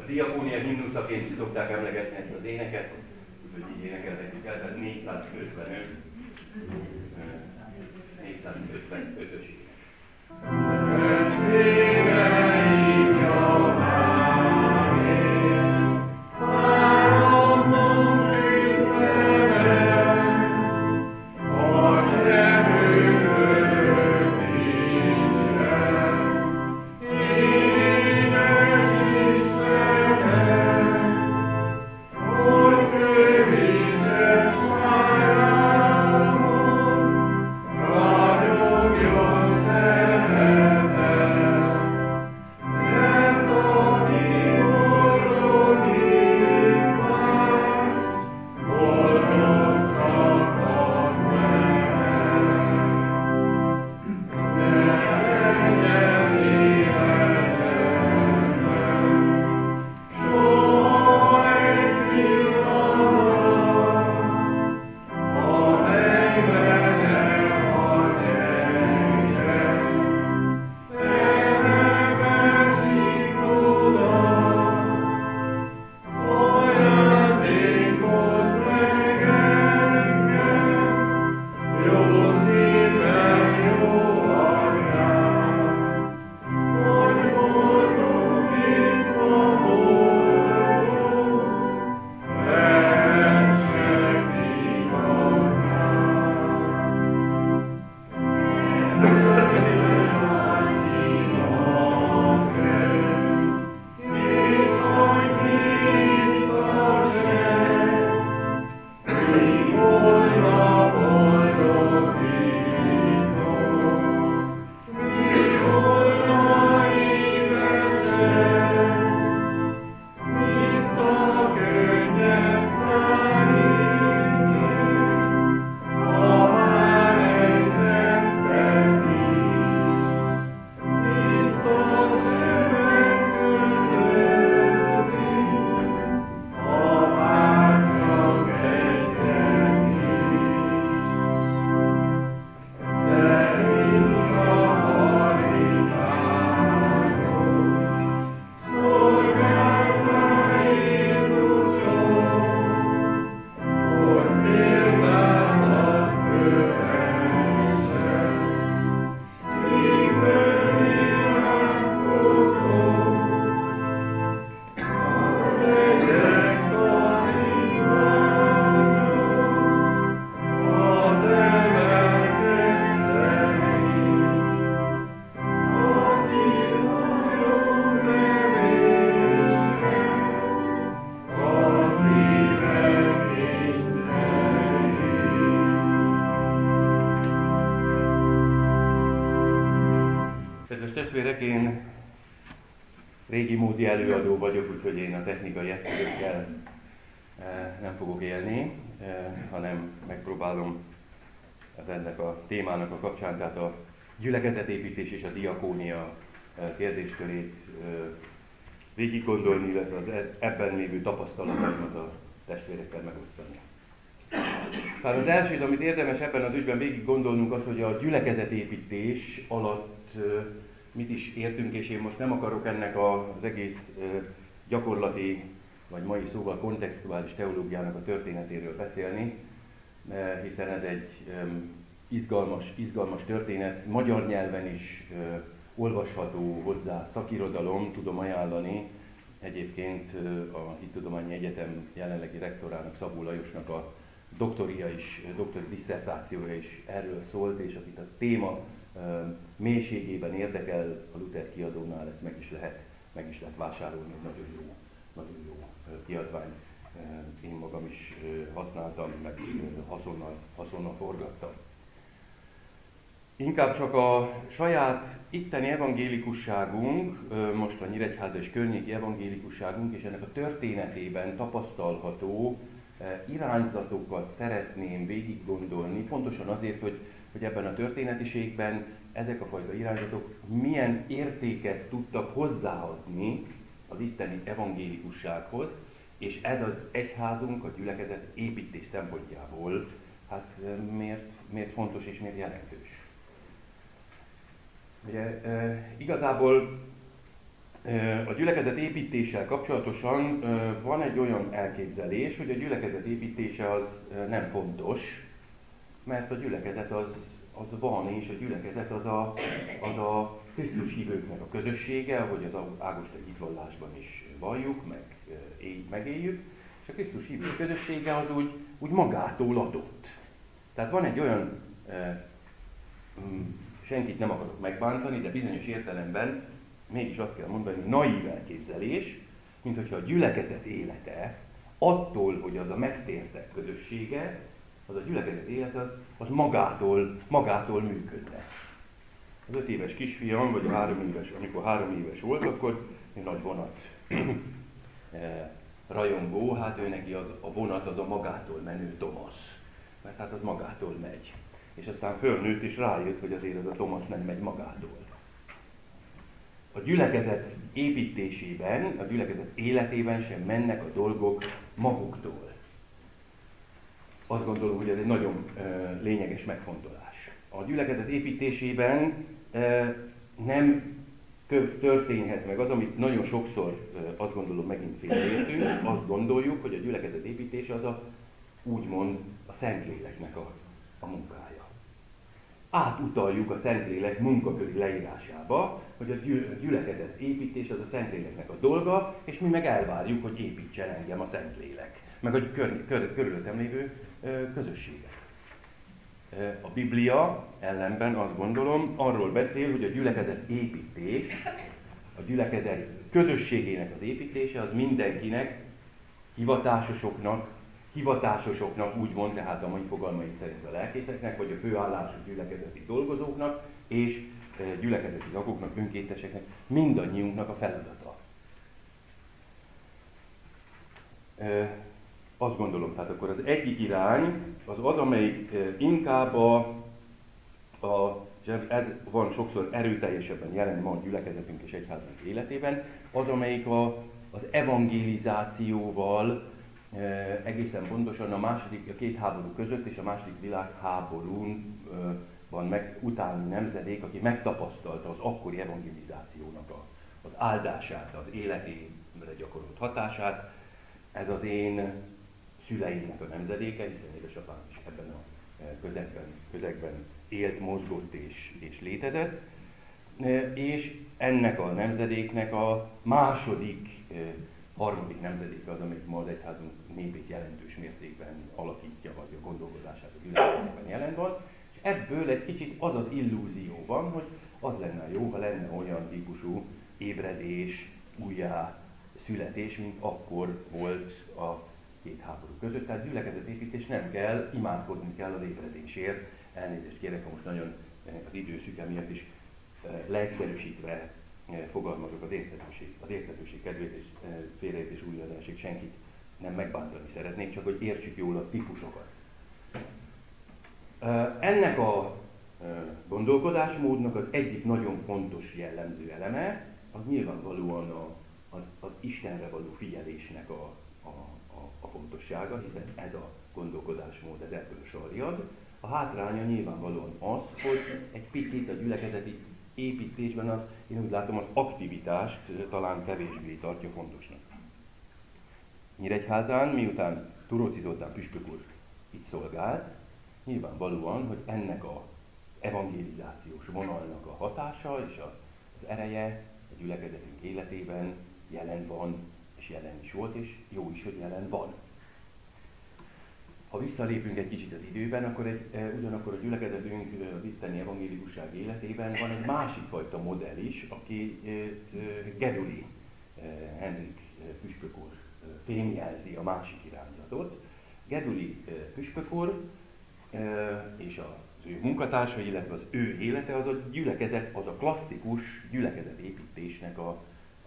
diakónia himnuszaként is szokták emlegetni ezt az éneket, úgyhogy így énekelhetjük el, tehát 455-ös ének. Testvérek, én régi módi előadó vagyok, úgyhogy én a technikai eszközökkel nem fogok élni, hanem megpróbálom az ennek a témának a kapcsán, tehát a gyülekezetépítés és a diakónia kérdéskörét végig gondolni, illetve az ebben lévő tapasztalataimat a testvérekkel megosztani. Tehát az első, amit érdemes ebben az ügyben végig gondolnunk, az, hogy a gyülekezetépítés alatt mit is értünk, és én most nem akarok ennek az egész gyakorlati, vagy mai szóval kontextuális teológiának a történetéről beszélni, hiszen ez egy izgalmas történet, magyar nyelven is olvasható hozzá szakirodalom, tudom ajánlani. Egyébként a Hittudományi Egyetem jelenlegi rektorának, Szabó Lajosnak a doktori disszertációja is erről szólt, és akit a téma mélységében érdekel, a Luther kiadónál ezt meg is lehet vásárolni, egy nagyon jó kiadvány. Én magam is használtam, meg haszonnal forgattam. Inkább csak a saját itteni evangélikusságunk, most a Nyíregyháza és környéki evangélikusságunk és ennek a történetében tapasztalható irányzatokat szeretném végig gondolni, pontosan azért, hogy ebben a történetiségben ezek a fajta irányzatok milyen értéket tudtak hozzáadni az itteni evangélikussághoz, és ez az egyházunk a gyülekezet építés szempontjából hát miért fontos és miért jelentős. Ugye igazából A gyülekezet építéssel kapcsolatosan van egy olyan elképzelés, hogy a gyülekezet építése az nem fontos, mert a gyülekezet az van, és a gyülekezet az a Krisztus hívőknek a közössége, ahogy az ágostai hitvallásban is valljuk, megéljük, és a Krisztus hívők közössége az úgy magától adott. Tehát van egy olyan, senkit nem akarok megbántani, de bizonyos értelemben mégis azt kell mondani, hogy naív elképzelés, mint hogyha a gyülekezet élete attól, hogy az a megtértek közössége, az a gyülekezet élet az magától működne. Az 5 éves kisfiam, vagy a 3 éves, amikor 3 éves volt, akkor egy nagy vonat rajongó, hát ő neki a vonat az a magától menő Thomas, mert hát az magától megy. És aztán fölnőtt és rájött, hogy azért az a Thomas nem megy magától. A gyülekezet építésében, a gyülekezet életében sem mennek a dolgok maguktól. Azt gondolom, hogy ez egy nagyon lényeges megfontolás. A gyülekezet építésében nem történhet meg az, amit nagyon sokszor azt gondolom megint félreértünk, azt gondoljuk, hogy a gyülekezet építése az úgymond a Szentléleknek a munkája. Átutaljuk a Szentlélek munkaköri leírásába, hogy a gyülekezet építés az a Szentléleknek a dolga, és mi meg elvárjuk, hogy építsen engem a Szentlélek, meg a körülöttem lévő közösséget. A Biblia ellenben azt gondolom arról beszél, hogy a gyülekezet építés, a gyülekezet közösségének az építése az mindenkinek, hivatásosoknak úgymond, tehát a mai fogalmaink szerint a lelkészeknek, vagy a főállású gyülekezeti dolgozóknak, és gyülekezeti tagoknak, önkénteseknek, mindannyiunknak a feladata. Azt gondolom, tehát akkor az egyik irány az, amelyik inkább ez van sokszor erőteljesebben jelen ma a gyülekezetünk és egyházunk életében, az, amelyik az evangelizációval egészen pontosan a két háború között és a második világháborúban utáni nemzedék, aki megtapasztalta az akkori evangelizációnak az áldását, az életére gyakorolt hatását, ez az én szüleimnek a nemzedéke, hiszen édesapám is ebben a közegben élt, mozgott és létezett, és ennek a nemzedéknek a harmadik nemzedéke az, amelyik ma az egyházunk népét jelentős mértékben alakítja, vagy a gondolkodását a gyülekezetben jelen van, és ebből egy kicsit az az illúzió van, hogy az lenne jó, ha lenne olyan típusú ébredés, újjá születés, mint akkor volt a két háború között. Tehát gyülekezetépítés nem kell, imádkozni kell az ébredésért. Elnézést kérek, ha most nagyon az időszüke miatt is leegyszerűsítve fogalmazok az érthetőség kedvéért és félreértés újraadásig senkit nem megbántani szeretnék, csak hogy értsük jól a típusokat. Ennek a gondolkodásmódnak az egyik nagyon fontos jellemző eleme, az nyilvánvalóan az Istenre való figyelésnek a fontossága, hiszen ez a gondolkodásmód, ez ebből sarjad. A hátránya nyilvánvalóan az, hogy egy picit a gyülekezeti építésben én úgy látom, az aktivitást talán kevésbé tartja fontosnak. Nyíregyházán, miután Turóczi Zoltán püspök úr itt szolgált, nyilvánvalóan, hogy ennek az evangelizációs vonalnak a hatása és az ereje a gyülekezetünk életében jelen van, és jelen is volt, és jó is, hogy jelen van. Ha visszalépünk egy kicsit az időben, akkor ugyanakkor a gyülekezetünk itteni evangélikusság életében van egy másik fajta modell is, aki Geduli Henrik püspök úr fémjelzi a másik irányzatot. Geduli püspök úr és az ő munkatársai, illetve az ő élete az a gyülekezet, az a klasszikus gyülekezetépítésnek a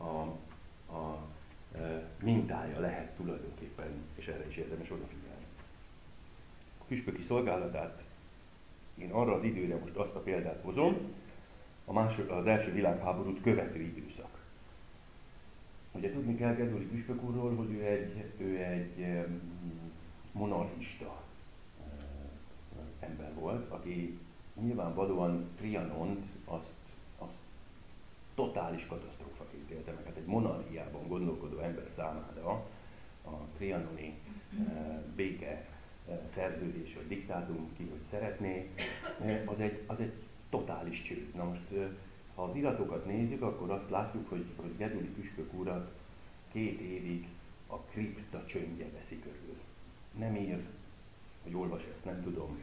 mintája lehet tulajdonképpen, és erre is érdemes odafigyelni. A püspöki szolgálatát én arra az időre most azt a példát hozom, az első világháborút követő időszak. Ugye tudni kell Geduli püspök úrról, hogy ő egy monarchista ember volt, aki nyilvánvalóan Trianont azt totális katasztrófaként élte meg. Hát egy monarchiában gondolkodó ember számára a trianoni béke szerződés vagy diktátum, ki hogy szeretné, az egy totális csőd. Na most, ha az iratokat nézzük, akkor azt látjuk, hogy Geduli püspök urat 2 évig a kripta csöndje veszi körül. Nem ír, hogy olvas, ezt nem tudom,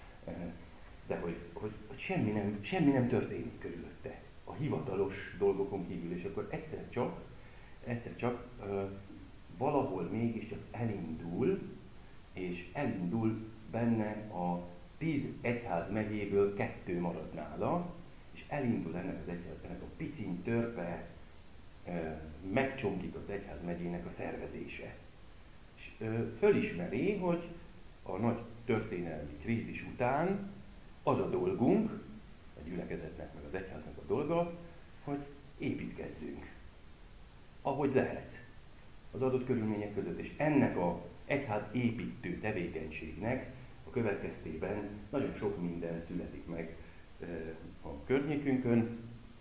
de hogy semmi nem történik körülötte a hivatalos dolgokon kívül, és akkor egyszer csak valahol mégiscsak elindul, és elindul benne a 10 egyházmegyéből 2 marad nála, és elindul ennek a piciny, törpe, megcsonkított egyházmegyének a szervezése. És fölismeri, hogy a nagy történelmi krízis után az a dolgunk, a gyülekezetnek meg az egyháznak a dolga, hogy építkezzünk, ahogy lehet, az adott körülmények között. És ennek az egyház építő tevékenységnek a következtében nagyon sok minden születik meg a környékünkön,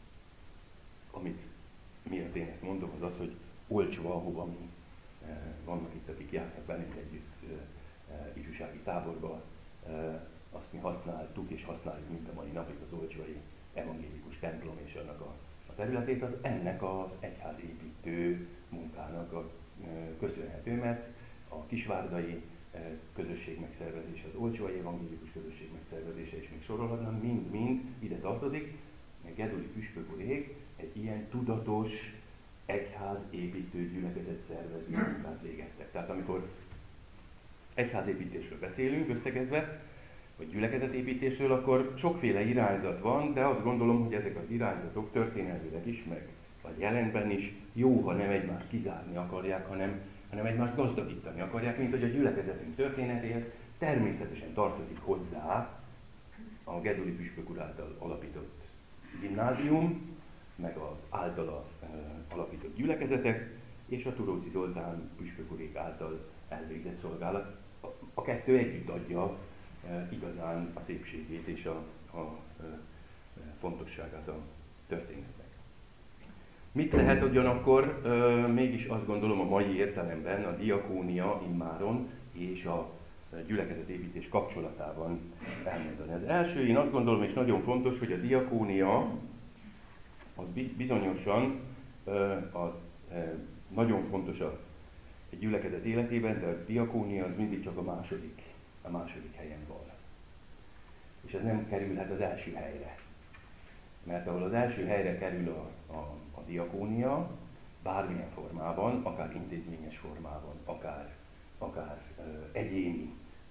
amit miatt én ezt mondom, az az, hogy olcsó, ahova mi vannak itt, akik járnak velünk együtt ifjúsági táborba, azt mi használtuk és használjuk mind a mai napig az olcsói evangélikus templom és annak a területét, az ennek az egyházépítő munkának köszönhető, mert a kisvárdai közösség megszervezése, az olcsói evangélikus közösség megszervezése, és még sorolhatnám, mind ide tartozik, meg Geduli püspök urék egy ilyen tudatos egyházépítő gyülekezet szervező munkát végeztek. Tehát amikor egyházépítésről beszélünk összegezve, vagy gyülekezetépítésről, akkor sokféle irányzat van, de azt gondolom, hogy ezek az irányzatok történelmileg is, meg a jelenben is jó, ha nem egymást kizárni akarják, hanem egymást gazdagítani akarják, mint hogy a gyülekezetünk történetéhez természetesen tartozik hozzá a Geduli püspök úr által alapított gimnázium, meg az általa alapított gyülekezetek, és a Turóczi Zoltán püspök urék által elvégzett szolgálat. A kettő együtt adja igazán a szépségét és a fontosságát a történetnek. Mit lehet ugyanakkor mégis azt gondolom a mai értelemben a diakónia immáron és a gyülekezetépítés kapcsolatában elmondani. Az első, én azt gondolom, és nagyon fontos, hogy a diakónia az bizonyosan az nagyon fontos egy gyülekezet életében, de a diakónia az mindig csak a második helyen van. És ez nem kerülhet az első helyre. Mert ahol az első helyre kerül a diakónia, bármilyen formában, akár intézményes formában, akár egyéni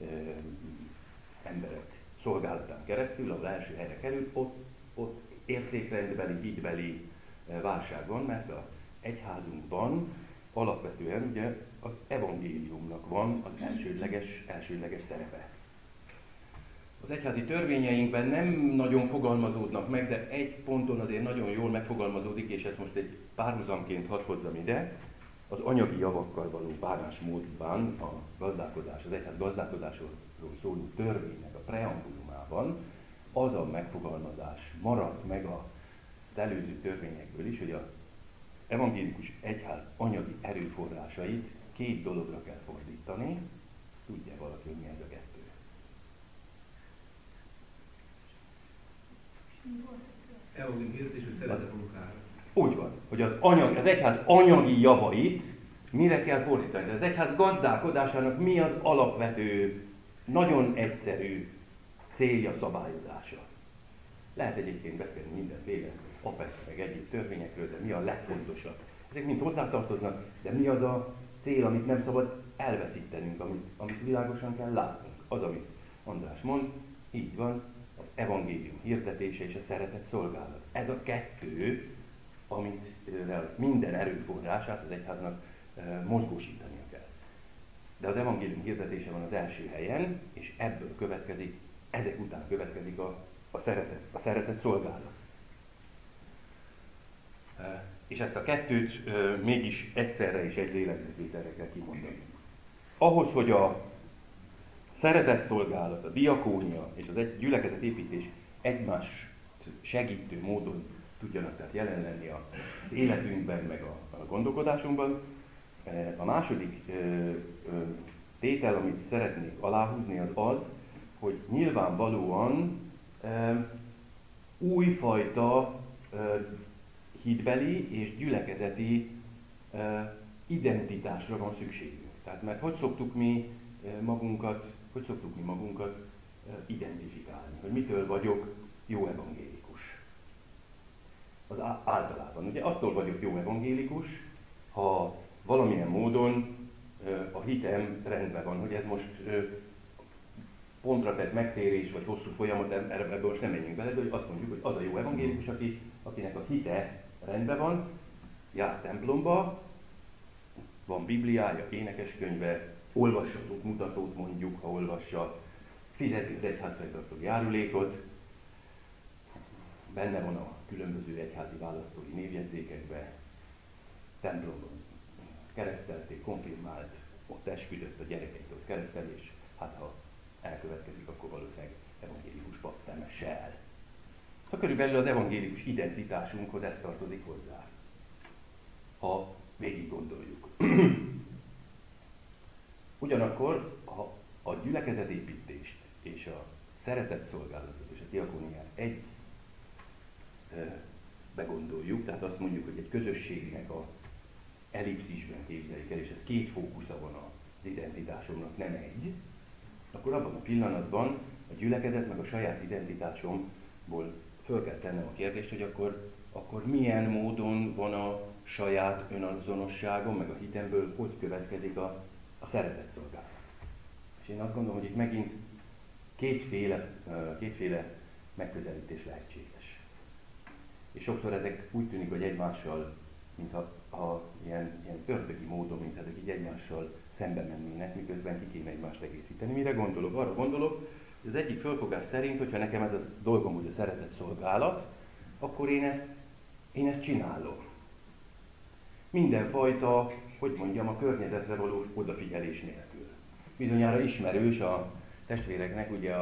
emberek szolgálatán keresztül, ahol első helyre kerül, ott értékrendbeli, hitbeli válság van, mert az egyházunkban alapvetően ugye az evangéliumnak van az elsődleges szerepe. Az egyházi törvényeinkben nem nagyon fogalmazódnak meg, de egy ponton azért nagyon jól megfogalmazódik, és ezt most egy párhuzamként hadd hozzam ide, az anyagi javakkal való bánásmódban az egyház gazdálkodásról szóló törvénynek a preambulumában az a megfogalmazás maradt meg az előző törvényekből is, hogy az evangélikus egyház anyagi erőforrásait 2 dologra kell fordítani. Tudja valaki, hogy mi ez a 2? Evangélium hirdetés, hogy szeretet munkára. Úgy van, hogy az egyház anyagi javait mire kell fordítani. De az egyház gazdálkodásának mi az alapvető, nagyon egyszerű célja, szabályozása. Lehet egyébként beszélni mindenféle APEC meg egyéb törvényekről, de mi a legfontosabb. Ezek mind hozzátartoznak, de mi az a cél, amit nem szabad elveszítenünk, amit világosan kell látnunk. Az, amit András mond, így van, az evangélium hirdetése és a szeretet szolgálat. Ez a 2, amit minden erőforrását az egyháznak mozgósítania kell. De az evangélium hirdetése van az első helyen, és ebből következik, ezek után következik a szeretet szolgálat. És ezt a 2 mégis egyszerre és egy lélegzetvételre kell kimondani. Ahhoz, hogy a szeretet szolgálat, a diakónia és az gyülekezetépítés egymást segítő módon tudjanak tehát jelen lenni az életünkben, meg a gondolkodásunkban. A második tétel, amit szeretnék aláhúzni, az az, hogy nyilvánvalóan újfajta hitbeli és gyülekezeti identitásra van szükségünk. Tehát mert hogy szoktuk mi magunkat identifikálni, hogy mitől vagyok jó evangélikus. Az általában. Ugye attól vagyok jó evangélikus, ha valamilyen módon a hitem rendben van, hogy ez most pontra tett megtérés, vagy hosszú folyamat, ebből most nem menjünk bele, de hogy azt mondjuk, hogy az a jó evangélikus, akinek a hite rendben van, jár templomba, van Bibliája, énekeskönyve, olvassa az útmutatót mondjuk, ha olvassa, fizeti az egyházfenntartó járulékot, benne van a különböző egyházi választói névjegyzékekbe, templomban keresztelték, konfirmált, ott esküdött a gyerekeit, ott keresztelés, hát ha elkövetkezik, akkor valószínűleg evangélikus pap temesse el. Szóval körülbelül az evangélikus identitásunkhoz ez tartozik hozzá, ha végig gondoljuk. Ugyanakkor, ha a gyülekezetépítést és a szeretetszolgálatot és a diakóniát egy begondoljuk, tehát azt mondjuk, hogy egy közösségnek a ellipszisben képzeljük el, és ez két fókusza van az identitásomnak, nem egy, akkor abban a pillanatban a gyülekezet meg a saját identitásomból föl kell tennem a kérdést, hogy akkor milyen módon van a saját önazonosságom, meg a hitemből hogy következik a szeretetszolgálat. És én azt gondolom, hogy itt megint kétféle megközelítés lehetséges. És sokszor ezek úgy tűnik, hogy egymással, mintha ilyen ördögi módon, mint ezek így egymással szembe mennének, miközben ki kéne egymást egészíteni. Mire gondolok? Arra gondolok, hogy az egyik fölfogás szerint, hogyha nekem ez a dolgom, hogy a szeretetszolgálat, akkor én ezt csinálom. Mindenfajta, hogy mondjam, a környezetre való odafigyelés nélkül. Bizonyára ismerős a testvéreknek ugye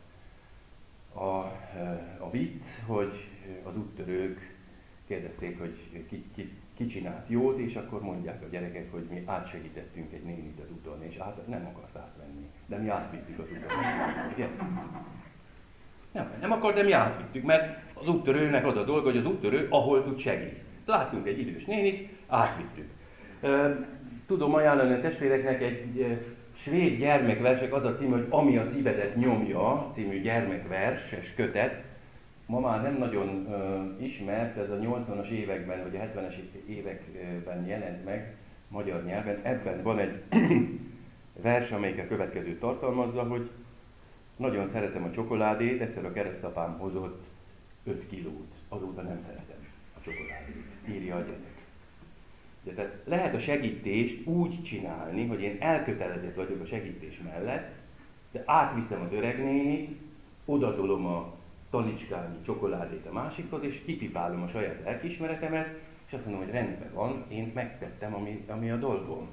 a vicc, hogy az úttörők kérdezték, hogy ki csinált jót, és akkor mondják a gyerekek, hogy mi átsegítettünk egy nénit az úton, és nem akart átvenni, de mi átvittük az úton. Igen? Nem akart, de mi átvittük, mert az úttörőnek az a dolga, hogy az úttörő ahol tud segít. Láttunk egy idős nénit, átvittük. Tudom ajánlani a testvéreknek egy svéd gyermekversek, az a cím, hogy Ami a szívedet nyomja, című gyermekverses kötet. Ma már nem nagyon ismert, ez a 80-as években, vagy a 70-es években jelent meg magyar nyelven. Ebben van egy vers, amelyik a következőt tartalmazza, hogy nagyon szeretem a csokoládét, egyszer a keresztapám hozott 5 kilót, azóta nem szeretem a csokoládét, írja a gyerek. Tehát lehet a segítést úgy csinálni, hogy én elkötelezett vagyok a segítés mellett, de átviszem az öregnénit, odatolom a talicskányi csokoládét a másikhoz, és kipipálom a saját lelkiismeretemet, és azt mondom, hogy rendben van, én megtettem, ami a dolgom.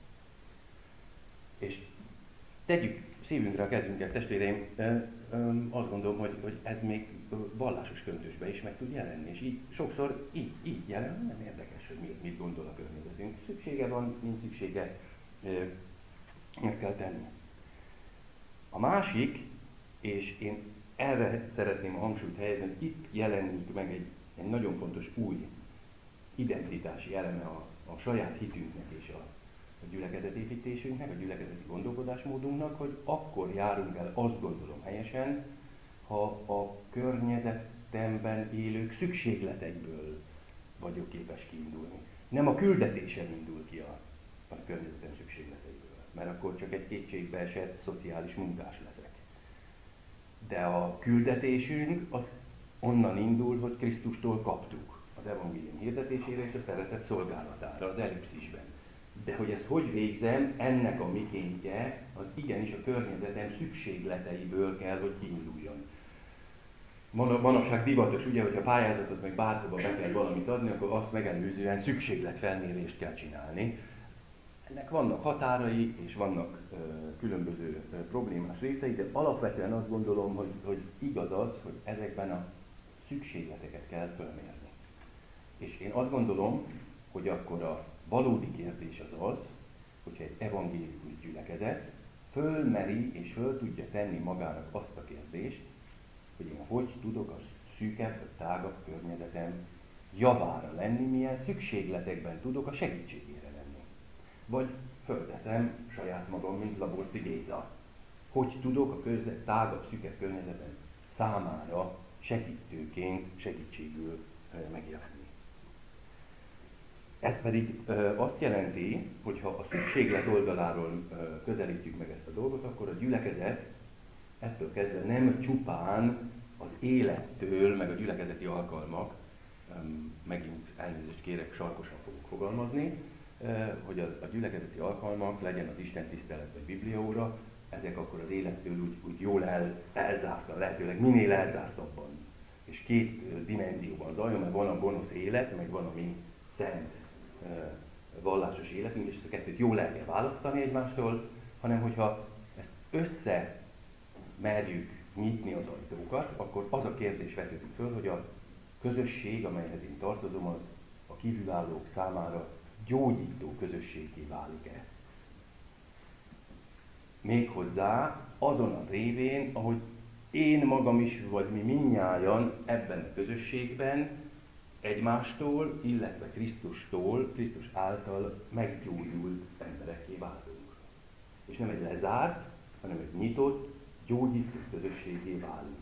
És tegyük szívünkre a kezünket, testvéreim, azt gondolom, hogy ez még vallásos köntösbe is meg tud jelenni, és így sokszor így jelen, nem érdekes, hogy mit gondol a környezetünk. Szüksége van, nincs szüksége, meg kell tenni. A másik, és én erre szeretném a hangsúlyt helyezni, hogy itt jelenik meg egy nagyon fontos új identitási eleme a saját hitünknek és a gyülekezetépítésünknek, a gyülekezeti gondolkodásmódunknak, hogy akkor járunk el, azt gondolom helyesen, ha a környezetemben élők szükségleteiből vagyok képes kiindulni. Nem a küldetésem indul ki a környezetem szükségleteiből, mert akkor csak egy kétségbeesett szociális munkás leszek. De a küldetésünk az onnan indul, hogy Krisztustól kaptuk az evangélium hirdetésére és a szeretet szolgálatára, az ellipszisben. De hogy ezt hogy végzem, ennek a mikéntje, az igenis a környezetem szükségleteiből kell, hogy kiinduljon. Manapság divatos, ugye, hogyha pályázatot meg bárhova be kell valamit adni, akkor azt megelőzően szükségletfelmérést kell csinálni. Ennek vannak határai, és vannak különböző problémás részei, de alapvetően azt gondolom, hogy igaz az, hogy ezekben a szükségleteket kell fölmérni. És én azt gondolom, hogy akkor a valódi kérdés az, hogyha egy evangélikus gyülekezet fölmeri és föl tudja tenni magának azt a kérdést, hogy én hogy tudok a szűkebb, vagy tágabb környezetem javára lenni, milyen szükségletekben tudok a segítségére lenni. Vagy fölteszem saját magam, mint Laborci Géza, hogy tudok a tágabb, szűkebb környezetem számára segítőként, segítségül megjelenni. Ez pedig azt jelenti, hogy ha a szükséglet oldaláról közelítjük meg ezt a dolgot, akkor a gyülekezet ettől kezdve nem csupán az élettől, meg a gyülekezeti alkalmak, megint elnézést kérek, sarkosan fogok fogalmazni, hogy a gyülekezeti alkalmak, legyen az Isten tisztelet vagy Bibliaóra, ezek akkor az élettől úgy jól elzártan, lehetőleg minél elzártabban. És két dimenzióban zajljon, mert van a gonosz élet, meg van a mi szent vallásos életünk, és ezt a kettőt jól el kell választani egymástól, hanem hogyha ezt merjük nyitni az ajtókat, akkor az a kérdés vetődik föl, hogy a közösség, amelyhez én tartozom, az a kívülállók számára gyógyító közösségé válik-e. Méghozzá azon a révén, ahogy én magam is, vagy mi mindnyájan ebben a közösségben egymástól, illetve Krisztustól, Krisztus által meggyógyult emberekké váltunk. És nem egy lezárt, hanem egy nyitott, gyógyító közösségé válunk.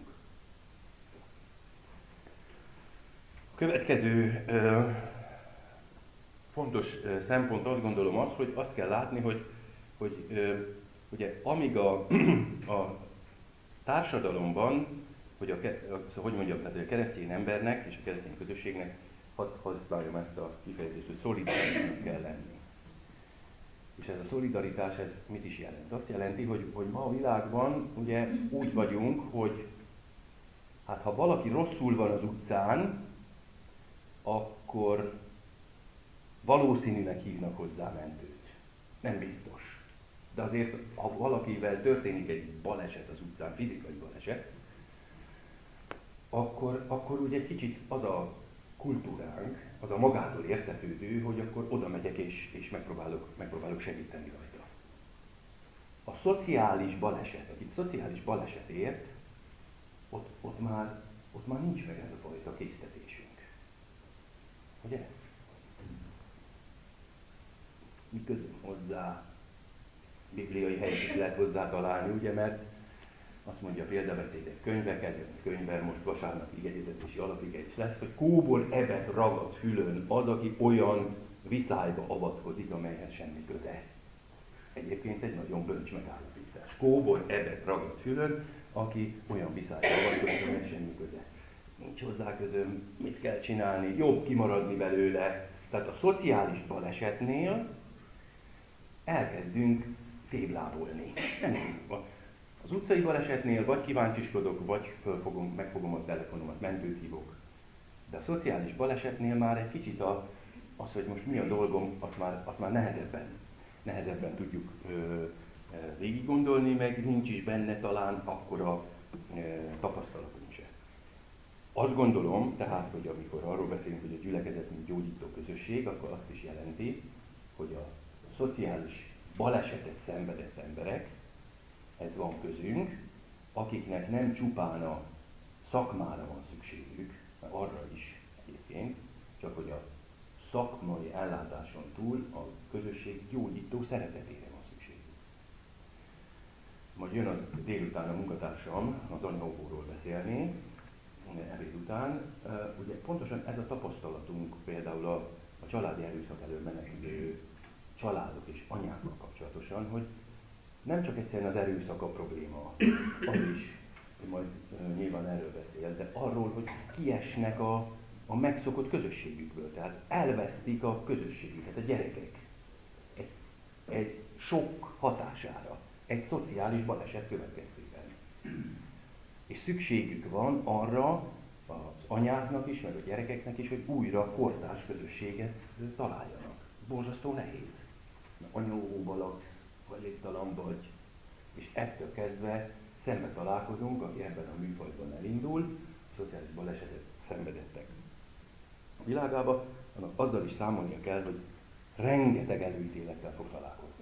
A következő fontos szempont azt gondolom az, hogy azt kell látni, hogy ugye amíg a társadalomban, tehát a keresztény embernek és a keresztény közösségnek, hadd használjam ezt a kifejezést, hogy szolidárisnak kell lenni. És ez a szolidaritás, ez mit is jelent? Azt jelenti, hogy ma a világban ugye úgy vagyunk, hogy hát ha valaki rosszul van az utcán, akkor valószínűleg hívnak hozzá mentőt. Nem biztos. De azért, ha valakivel történik egy baleset az utcán, fizikai baleset, akkor ugye egy kicsit az a kultúránk, az a magától értetődő, hogy akkor oda megyek és megpróbálok segíteni rajta. A szociális baleset, akit szociális baleset ért, ott már nincs meg ez a fajta késztetésünk. Ugye? Mi közünk hozzá? Bibliai helyet is lehet hozzá találni, ugye, mert azt mondja a példabeszédek könyve, kedvenc könyvben, most vasárnap igényetetési alapige is lesz, hogy kóbor ebet ragad fülön az, aki olyan viszályba avatkozik, amelyhez semmi köze. Egyébként egy nagyon bölcs megállapítás. Kóbor ebet ragad fülön, aki olyan viszályba avatkozik, amelyhez semmi köze. Nincs hozzá közöm, mit kell csinálni, jobb kimaradni belőle. Tehát a szociális balesetnél elkezdünk téblábolni. Az utcai balesetnél vagy kíváncsiskodok, vagy megfogom a telefonomat, mentőt hívok. De a szociális balesetnél már egy kicsit az, hogy most mi a dolgom, azt már nehezebben tudjuk végig gondolni, meg nincs is benne talán akkora tapasztalatunk se. Azt gondolom, tehát, hogy amikor arról beszélünk, hogy a gyülekezet mint gyógyító közösség, akkor azt is jelenti, hogy a szociális balesetet szenvedett emberek, ez van közünk, akiknek nem csupán a szakmára van szükségük, mert arra is egyébként, csak hogy a szakmai ellátáson túl a közösség gyógyító szeretetére van szükségük. Majd jön az délután a munkatársam az anyaóvóról beszélni, ebéd után. Ugye pontosan ez a tapasztalatunk például a családi erőszak elől menekülő családok és anyákkal kapcsolatosan, hogy nem csak egyszerűen az erőszak a probléma, az is, hogy majd nyilván erről beszél, de arról, hogy kiesnek a megszokott közösségükből, tehát elvesztik a közösségüket a gyerekek egy sok hatására, egy szociális baleset következtében. És szükségük van arra az anyáknak is, meg a gyerekeknek is, hogy újra kortárs közösséget találjanak. Borzasztó nehéz. Anyaóvóba laksz, hajléktalan vagy, és ettől kezdve szembe találkozunk, aki ebben a műfajban elindul, szociális balesetet szenvedettek. a világába, annak azzal is számolnia kell, hogy rengeteg előítélettel fog találkozni.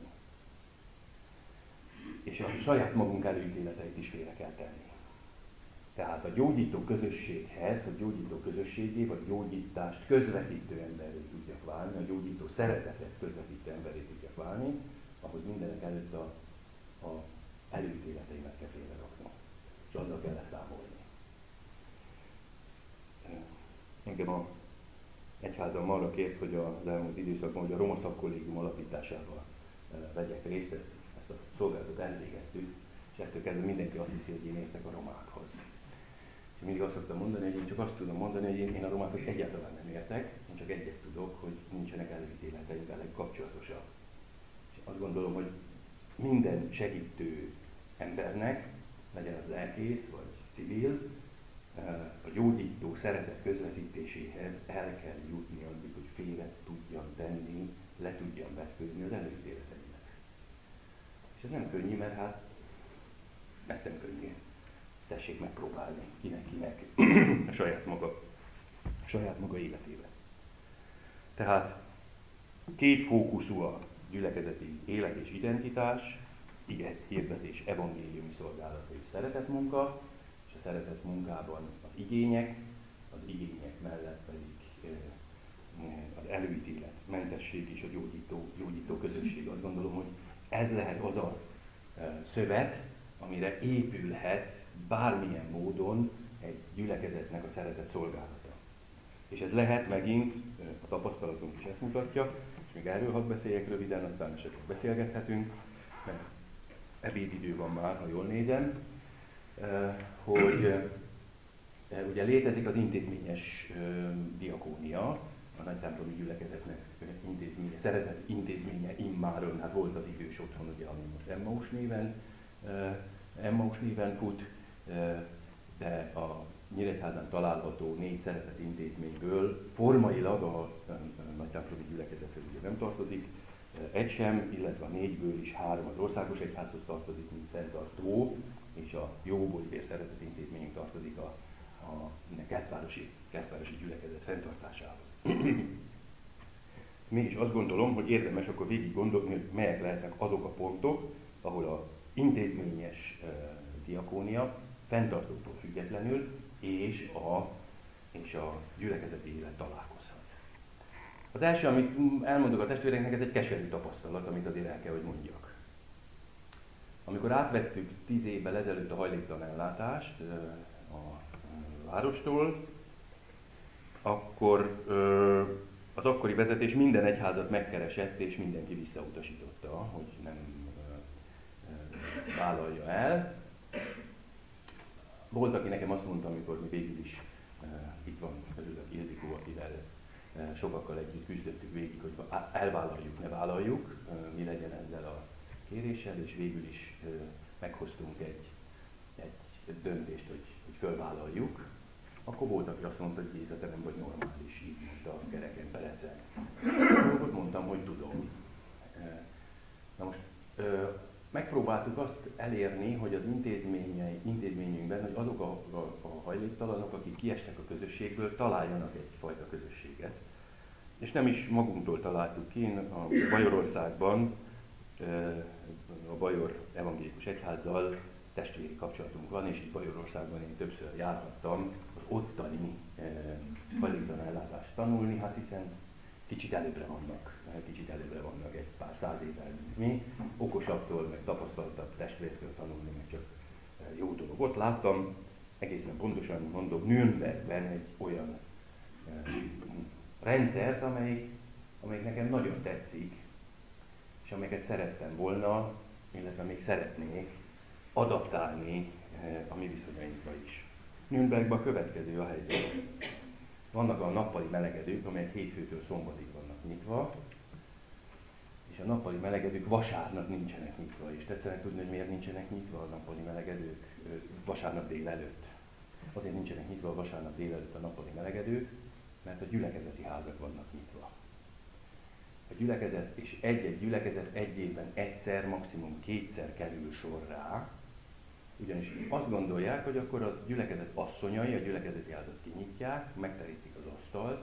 És a saját magunk előítéleteit is félre kell tenni. Tehát a gyógyító közösséghez, hogy gyógyító közösségé, vagy gyógyítást közvetítő emberré tudjak válni, a gyógyító szeretetet közvetítő emberré tudjak válni, ahhoz mindenek előtt a előítéleteimet kell félrerakni. És azzal kell leszámolni. Engem a egyházam arra kért, hogy az elmúlt időszakban, hogy a Roma Szakkollégium alapításában vegyek részt, ezt a szolgálatot elvégeztük, és ettől kezdve mindenki azt hiszi, hogy én értek a romákhoz. És mindig azt szoktam mondani, hogy én csak azt tudom mondani, hogy én a romákhoz egyáltalán nem értek, én csak egyet tudok, hogy nincsenek előítéleteim velük kapcsolatosan. És azt gondolom, hogy minden segítő embernek, legyen az lelkész vagy civil, a gyógyító szeretet közvetítéséhez el kell jutni addig, hogy félre tudjam tenni, le tudjam vetkőzni az előítéleteimet. És ez nem könnyű, mert nem könnyű. Tessék megpróbálni, kinek a saját maga életébe. Tehát két fókuszú a gyülekezeti élet és identitás, ige hirdetés, evangéliumi szolgálat és szeretetmunka, és a szeretet munkában az igények mellett pedig az előítélet, mentesség és a gyógyító közösség. Azt gondolom, hogy ez lehet az a szövet, amire épülhet bármilyen módon egy gyülekezetnek a szeretet szolgálata. És ez lehet megint, a tapasztalatunk is ezt mutatja, és még erről hadd beszéljek röviden, aztán esetleg beszélgethetünk, mert ebédidő van már, ha jól nézem, hogy ugye létezik az intézményes diakónia, a nagy templomi gyülekezetnek intézménye, szeretet intézménye immáron, hát volt az idős otthon, ugye, ami most Emmaus néven fut, de a Nyíregyházán található 4 szeretet intézményből formailag a nagy templomi gyülekezethez ugye nem tartozik, egy sem, illetve a 4-ből is 3 az országos egyházhoz tartozik, mint fenntartó, és a Jóbóli szeretet intézményünk tartozik a kertvárosi gyülekezet fenntartásához. Mégis azt gondolom, hogy érdemes akkor végig gondolni, hogy melyek lehetnek azok a pontok, ahol a intézményes diakónia fenntartótól függetlenül és a gyülekezeti élet találkozhat. Az első, amit elmondok a testvéreknek, ez egy keserű tapasztalat, amit azért el kell, hogy mondjak. Amikor átvettük 10 évvel ezelőtt a hajléktalan ellátást a várostól, akkor az akkori vezetés minden egyházat megkeresett, és mindenki visszautasította, hogy nem vállalja el. Volt, aki nekem azt mondta, amikor mi végül is, itt van közülök Ildikó, akivel sokakkal együtt küzdöttük végig, hogy elvállaljuk, ne vállaljuk, mi legyen ezzel a kéréssel, és végül is meghoztunk egy döntést, hogy fölvállaljuk. Akkor volt, aki azt mondta, hogy Géza, te nem vagy normális, így mondta a kereken Perecen. Akkor mondtam, hogy tudom. Na most megpróbáltuk azt elérni, hogy az intézményünkben, hogy azok a hajléktalanok, akik kiestek a közösségből, találjanak egyfajta közösséget. És nem is magunktól találtuk ki, a Bajorországban, a Bajor evangélikus egyházzal testvéri kapcsolatunk van, és itt Bajorországban én többször járhattam az ottani hajléktalan ellátást tanulni, hát hiszen kicsit előbbre vannak egy pár 100 évvel, mint mi. Okosabbtól, meg tapasztaltabb testvértől tanulni, meg csak jó dolog. Ott láttam, egészen pontosan mondom, Nürnbergben egy olyan rendszert, amelyik nekem nagyon tetszik, és amelyeket szerettem volna, illetve még szeretnék adaptálni a mi viszonyainkra is. Nürnbergben a következő a helyzet. Vannak a nappali melegedők, amelyek hétfőtől szombatig vannak nyitva, és a nappali melegedők vasárnap nincsenek nyitva. És tetszenek tudni, hogy miért nincsenek nyitva a nappali melegedők vasárnap délelőtt. Azért nincsenek nyitva a vasárnap délelőtt a nappali melegedők, mert a gyülekezeti házak vannak nyitva. A gyülekezet és egy-egy gyülekezet egy évben egyszer, maximum 2-szer kerül sor rá, ugyanis azt gondolják, hogy akkor a gyülekezet asszonyai a gyülekezeti házat kinyitják, megterítik az asztalt,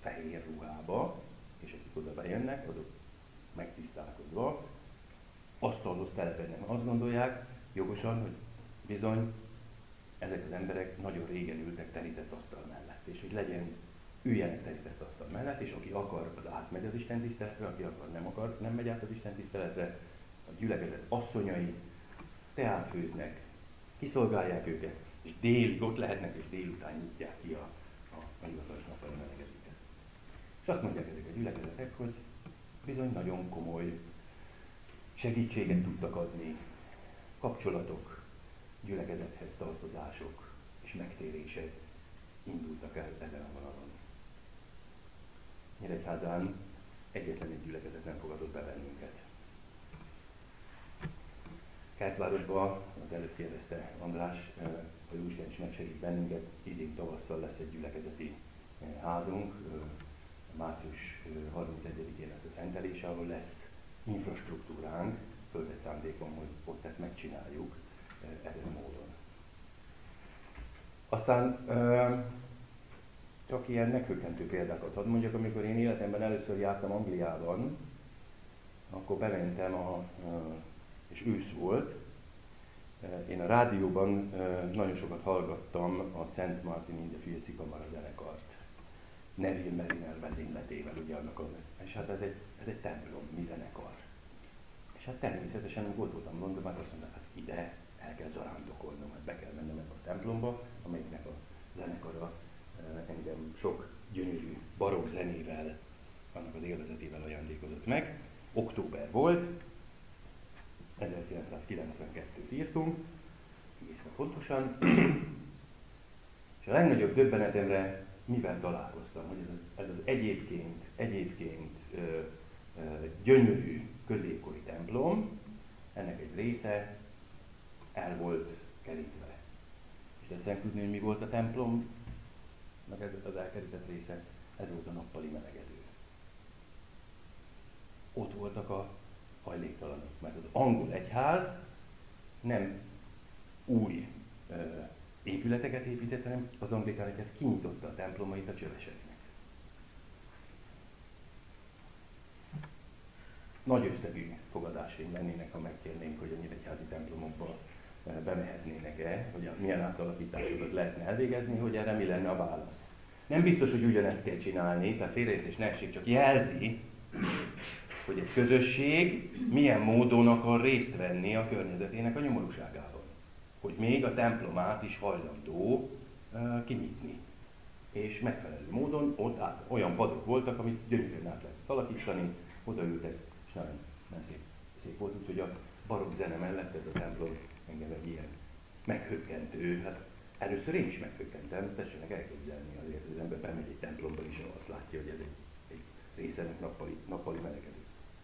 fehér ruhába, és akik oda bejönnek, azok megtisztálkodva, asztalhoz telepednek. Azt gondolják jogosan, hogy bizony ezek az emberek nagyon régen ültek terített asztal mellett, és hogy üljenek terített asztal mellett, és aki akar, az átmegy az Isten tiszteletre, aki akar, nem megy át az Isten tiszteletre, a gyülekezet asszonyai teát főznek, kiszolgálják őket, és délig ott lehetnek, és délután nyitják ki a hivatalos nappali melegedőket. És azt mondják ezek a gyülekezetek, hogy bizony nagyon komoly segítséget tudtak adni, kapcsolatok, gyülekezethez tartozások és megtérések indultak el ezen a vonalon. Nyíregyházán egyetlen egy gyülekezet nem fogadott be bennünket. Kertvárosban, az előtt kérdezte András, hogy Jóisten is megsegít bennünket, idén tavasszal lesz egy gyülekezeti házunk, március 31-én lesz a szentelés, ahol lesz infrastruktúránk, fölvett szándékom, hogy ott ezt megcsináljuk ezen a módon. Aztán csak ilyen meghökkentő példákat hadd mondjak, amikor én életemben először jártam Angliában, akkor bementem, és ősz volt, én a rádióban nagyon sokat hallgattam a Szent Martin in the Fields kamara zenekart. Neville Mariner vezényletével, ugye és hát ez egy templom, mi zenekar. És hát természetesen, amikor ott voltam Londonban, azt mondtam, hát ide el kell zarándokolnom, hát be kell mennem ebbe a templomba, amelyiknek a zenekara engem sok gyönyörű barokk zenével, annak az élvezetével ajándékozott meg. Október volt, 1992-t írtunk, egészen pontosan, és a legnagyobb döbbenetemre mivel találkoztam, hogy ez az egyébként gyönyörű középkori templom, ennek egy része el volt kerítve. És tetszik tudni, hogy mi volt a templom, meg ez az elkerített része, ez volt a nappali melegedő. Ott voltak a hajléktalanok, mert az angol egyház nem új épületeket épített, hanem az anglikán egyház kinyitotta a templomait a csöveseknek. Nagy összegű fogadásaink lennének, ha megkérnénk, hogy a nyíregyházi templomokba bemehetnének-e, hogy milyen átalakításokat lehetne elvégezni, hogy erre mi lenne a válasz. Nem biztos, hogy ugyanezt kell csinálni, tehát félreértés ne essék, csak jelzi, hogy egy közösség milyen módon akar részt venni a környezetének a nyomorúságában. Hogy még a templomát is hajlandó kinyitni. És megfelelő módon ott olyan padok voltak, amit gyönyörűen át lehetett alakítani, odaültek, és nagyon szép volt, úgyhogy a barokk zene mellett ez a templom engem egy ilyen meghökkentő, hát először én is meghökkentem, tessenek elképzelni azért, hogy az ember bemegy egy templomba is, azt látja, hogy ez egy részlenek nappali melegedő.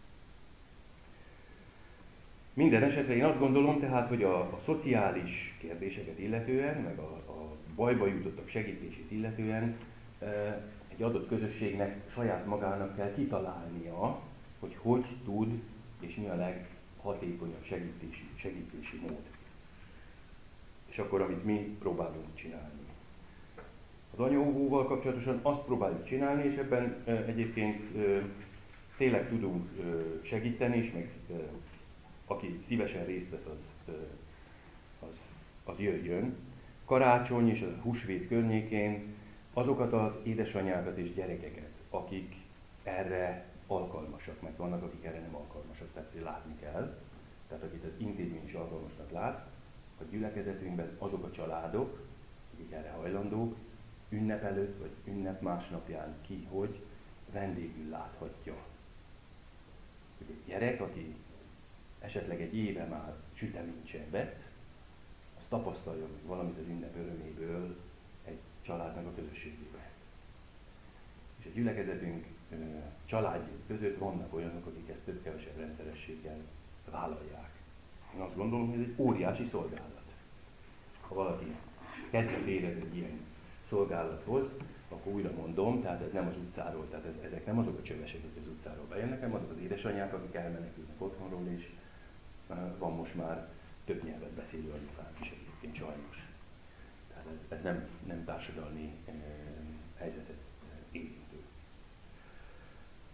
Minden esetre én azt gondolom tehát, hogy a szociális kérdéseket illetően, meg a bajba jutottak segítését illetően egy adott közösségnek saját magának kell kitalálnia, hogy tud és mi a leghatékonyabb segítési mód. És akkor, amit mi próbálunk csinálni. Az anyaóvóval kapcsolatosan azt próbáljuk csinálni, és ebben egyébként tényleg tudunk segíteni, és meg aki szívesen részt vesz, az jöjjön. Karácsony és a húsvét környékén azokat az édesanyákat és gyerekeket, akik erre alkalmasak, mert vannak, akik erre nem alkalmasak, tehát látni kell, tehát akit az intézmény is alkalmasnak lát, a gyülekezetünkben azok a családok, akik erre hajlandók, ünnep előtt vagy ünnep másnapján hogy vendégül láthatja. Hogy egy gyerek, aki esetleg egy éve már süteményt sem vett, az tapasztalja valamit az ünnep öröméből egy családnak a közösségébe. És a gyülekezetünk családjuk között vannak olyanok, akik ezt több-kevesebb rendszerességgel vállalják. Én azt gondolom, hogy ez egy óriási szolgálat. Ha valaki kedvet érez egy ilyen szolgálathoz, akkor újra mondom, tehát ez nem az utcáról, tehát ezek nem azok a csövesek, akik az utcáról bejönnek, hanem azok az édesanyák, akik elmenekülnek otthonról, és van most már több nyelvet beszélő anyukák is egyébként sajnos. Tehát ez nem társadalmi helyzetet érintő.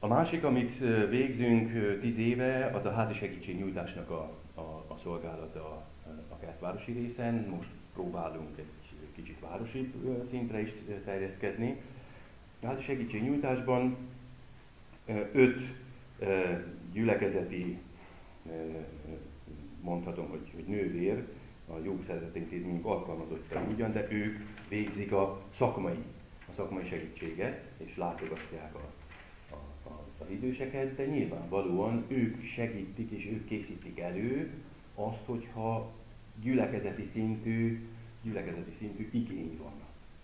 A másik, amit végzünk 10 éve, az a házi segítségnyújtásnak a szolgálata a kertvárosi részen. Most próbálunk egy kicsit városi szintre is terjeszkedni. A házi segítségnyújtásban 5 gyülekezeti, mondhatom, hogy nővér, a Jó Szeretet Intézményünk alkalmazottai ugyan, de ők végzik a szakmai segítséget, és látogatják az időseket, de nyilvánvalóan ők segítik és ők készítik elő azt, hogyha gyülekezeti szintű igény van.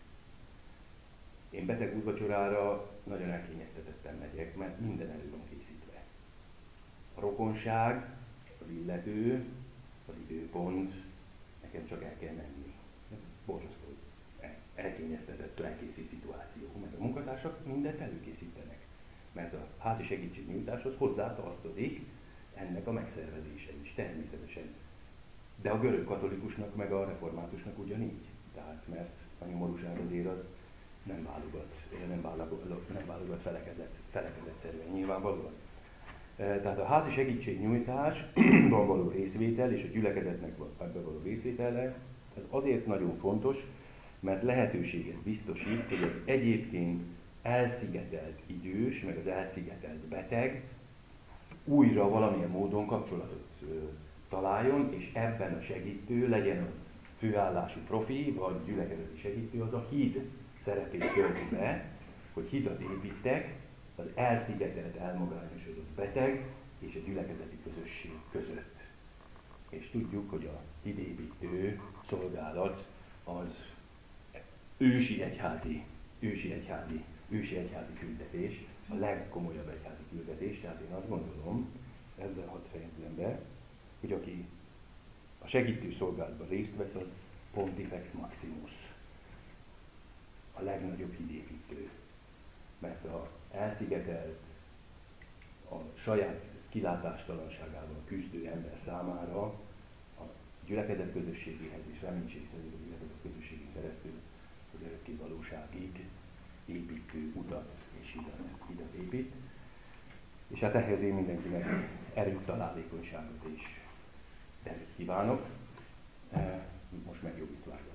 Én beteg úrvacsorára nagyon elkényeztetetten megyek, mert minden elő van készítve. A rokonság, az illető, az időpont, nekem csak el kell menni. Borzasztó elkényeztetett lelkészi szituáció, mert a munkatársak mindent előkészítenek. Mert a házi segítségnyújtáshoz hozzá tartozik ennek a megszervezése is, természetesen. De a görög katolikusnak meg a reformátusnak ugyanígy. Tehát, mert a nyomorúság azért az nem válogat felekezetszerűen nyilvánvalóan. Tehát a házi segítségnyújtásban való részvétel és a gyülekezetnek ebben való részvétele ez azért nagyon fontos, mert lehetőséget biztosít, hogy az egyébként elszigetelt idős, meg az elszigetelt beteg újra valamilyen módon kapcsolatot találjon, és ebben a segítő legyen a főállású profi, vagy gyülekezeti segítő, az a híd szerepét tölti be, hogy hidat építek az elszigetelt, elmagányosodott beteg és a gyülekezeti közösség között. És tudjuk, hogy a hídépítő szolgálat az ősi egyházi küldetés, a legkomolyabb egyházi küldetés, tehát én azt gondolom, ezzel hadd fejezzem be, hogy aki a segítő szolgálatban részt vesz, az Pontifex Maximus, a legnagyobb hídépítő. Mert a elszigetelt, a saját kilátástalanságával küzdő ember számára a gyülekezet közösségéhez és reménység szerint a gyülekezet közösségén keresztül az örökké valóságig építő utat és hidat épít. És hát ehhez én mindenkinek erőt, találékonyságot és erőt kívánok. Most megjobbítvány.